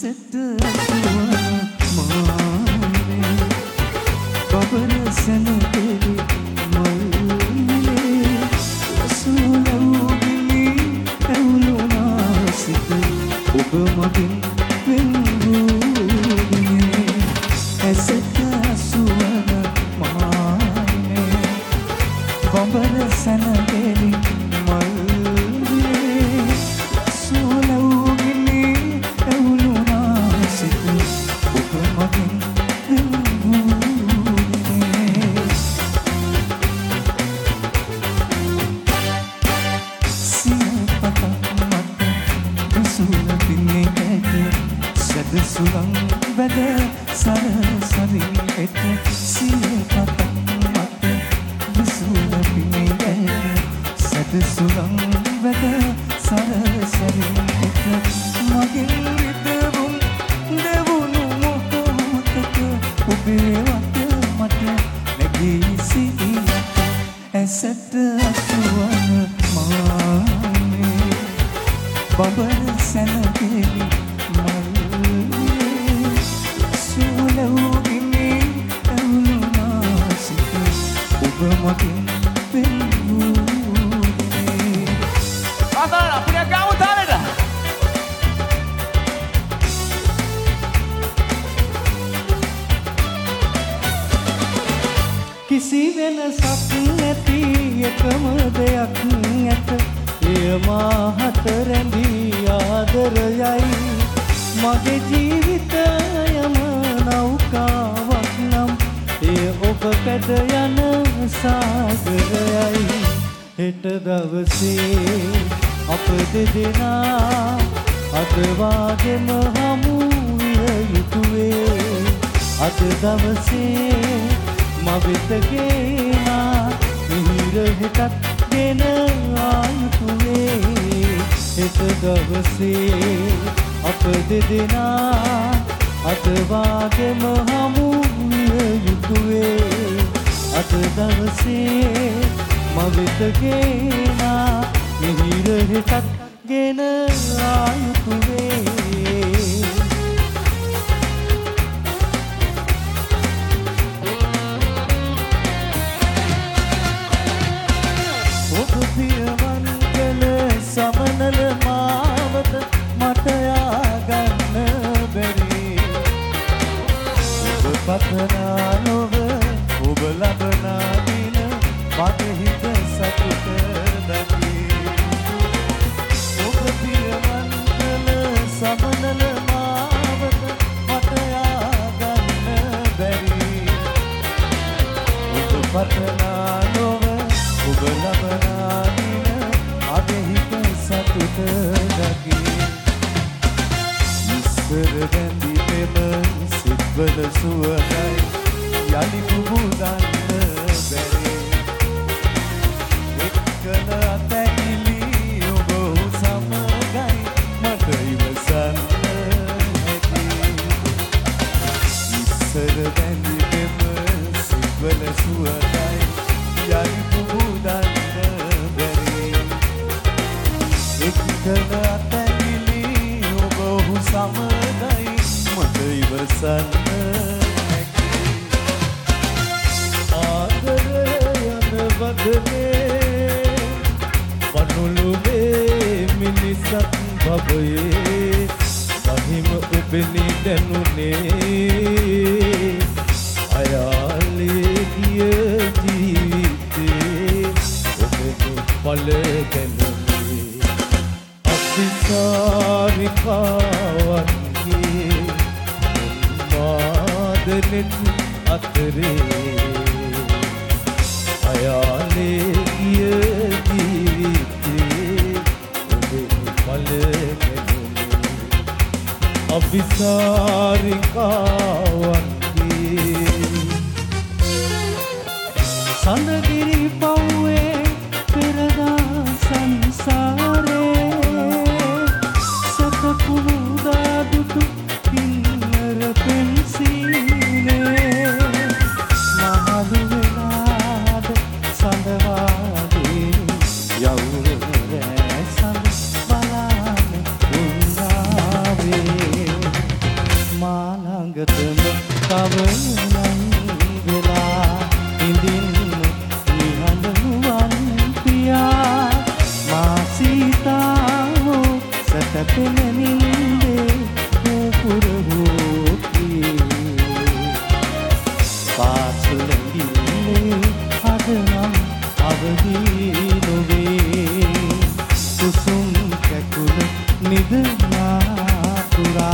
ඇසට මානේ බබර සැනකෙලි මල්ලේ රසූලවුගිනි ඇවුලුනාසිත ඔබ මගින් වෙන්වූනේ ඇසට අසුවන මානේ බබර සැනකෙලි මල්ලේ රසූලවුගිනි ඇවුලුනාසිත ඔබ මගින් සුලං බද සරසරින් එත සිය පතන් මත විසුල පිණිගැට සද සුලං බද සරසරින් එත මගෙන් විදවුන් දෙවුණු මොහොතක ඔබේ වත මට නැගී සිටියට ඇසට අසුවන මානේ බබර සැනකෙලි කිසි වෙනසක් නැති එකම දෙයක් ඇත එය මාහට රැඳී ආදරයයි මගේ ජීවිතයම නෞකාවක් නම් එය ඔබ පැට යන සාගරයයි හෙට දවසේ අප දෙදෙනා අද වාගෙම හමු විය යුතුවේ අද දවසේ මවෙත ගේනා මිහිර හෙටත් ගෙන ආයුතුවේ හෙට දවසේ අප දෙදෙනා අද වාගෙම හමු විය යුතුවේ අද දවසේ මවෙත ගේනා මිහිර හෙටත් ගෙන ආයුතුවේ සමනල මාවත මට යාගන්න බැරි ඔබ පතනා නොව ඔබ ලබනා දින මගේ හිත සතුට දකි ඔබ පියවන් කළ සමනල මාවත මට යාගන්න බැරි ඔබ පතනා නොව ඔබ ලබනා දින මගේ හිත සතුට දකි ඉස්සර බැඳි මෙම සිත්වල සුවඳයි යලි පුබුදන්න බැරි එක්කල අතැකිලි ඔබ සමගයි මට ඉවසන්න හැකි ඉස්සර බැඳි මෙම සිත්වල සුවඳයි යලි පුබුදන්න එක්කල අතැකිලි ඔබ සමගයි මට ඉවසන්න හැකි ආදරය යන වදනේ වනුලුවේ මිනිසත් බබයේ මහිම ඔබෙනි දැනුනේ අයාලේ ගිය ජීවිතේ ඔබෙනි පල ගැනුනේ අපිසාරිකාවන්ගේ මාදනෙත් අතරේ අයාලේ ගිය ජීවිතේ ඔබේ පල ගැනුනේ අපිසාරිකාවන්ගේ සඳගිරි පව්වේ පෙරදා සංසාරේ සතකුරුදා දුටු පින්නර පෙන්සීනේ මහලු වෙලාද සඳවාදී යවුරෑ සඳ බලාන උන්නාවේ පෙනනින්දේ පුරවෝකී පාසුලැඳින්නේ අදනම් අවදී නොවේ කුසුම් කැකුල නිදනා පුරා